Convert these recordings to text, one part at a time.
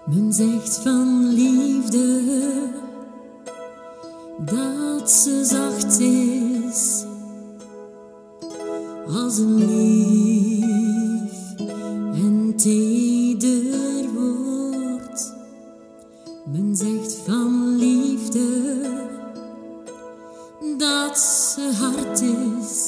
Men zegt van liefde dat ze zacht is als een lief en teder woord. Men zegt van liefde dat ze hard is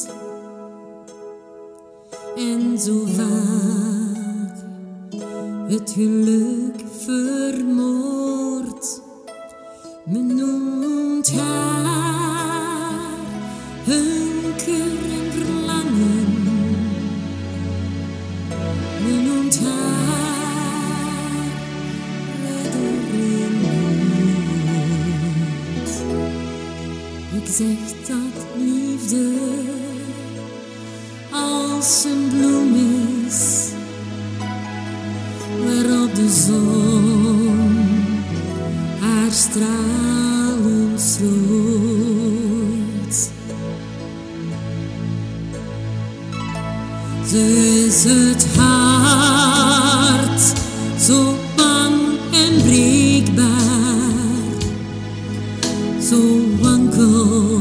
en zo vaak het geluk vermoord. Men noemt haar hunker en verlangen. Men noemt haar redder in nood. Ik zeg dat liefde als een bloem is waarop de zon haar stralen strooit. Ze is het hart zo bang en breekbaar, zo wankel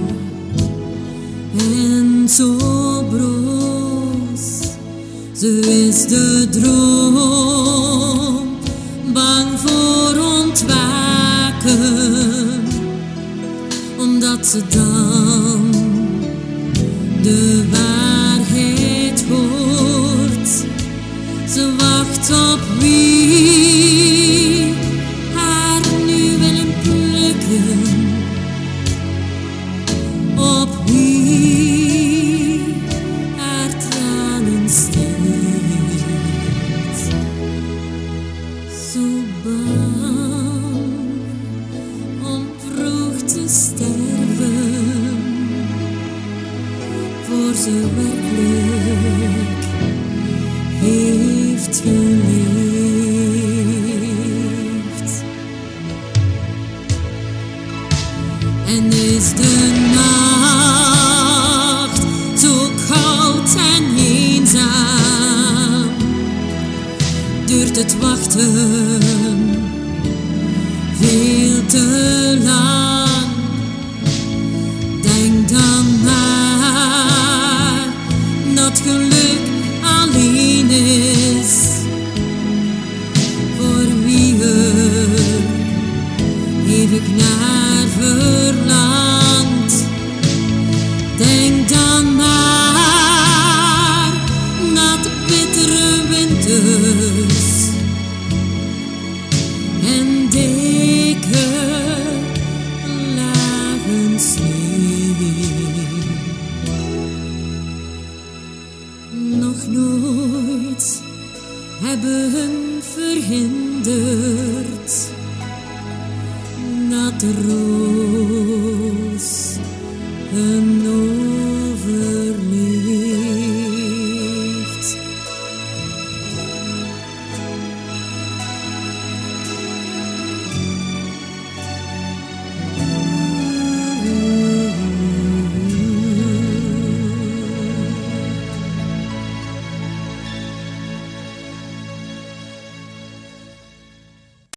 en zo broos. Ze is de droom, bang voor ontwaken, omdat ze dan de waarheid hoort. Ze wacht op wie haar nu willen plukken, op wie haar tranen steelt. Zo bang om vroeg te sterven, voor ze werkelijk heeft geleefd. En is de nacht zo koud en eenzaam, duurt het wachten veel te lang. Denk dan maar dat geluk alleen is voor wie er eeuwig naar verlangt. Denk dan maar dat de bittere winters en dikke lagen sneeuw nog nooit hebben verhinderd dat de roos een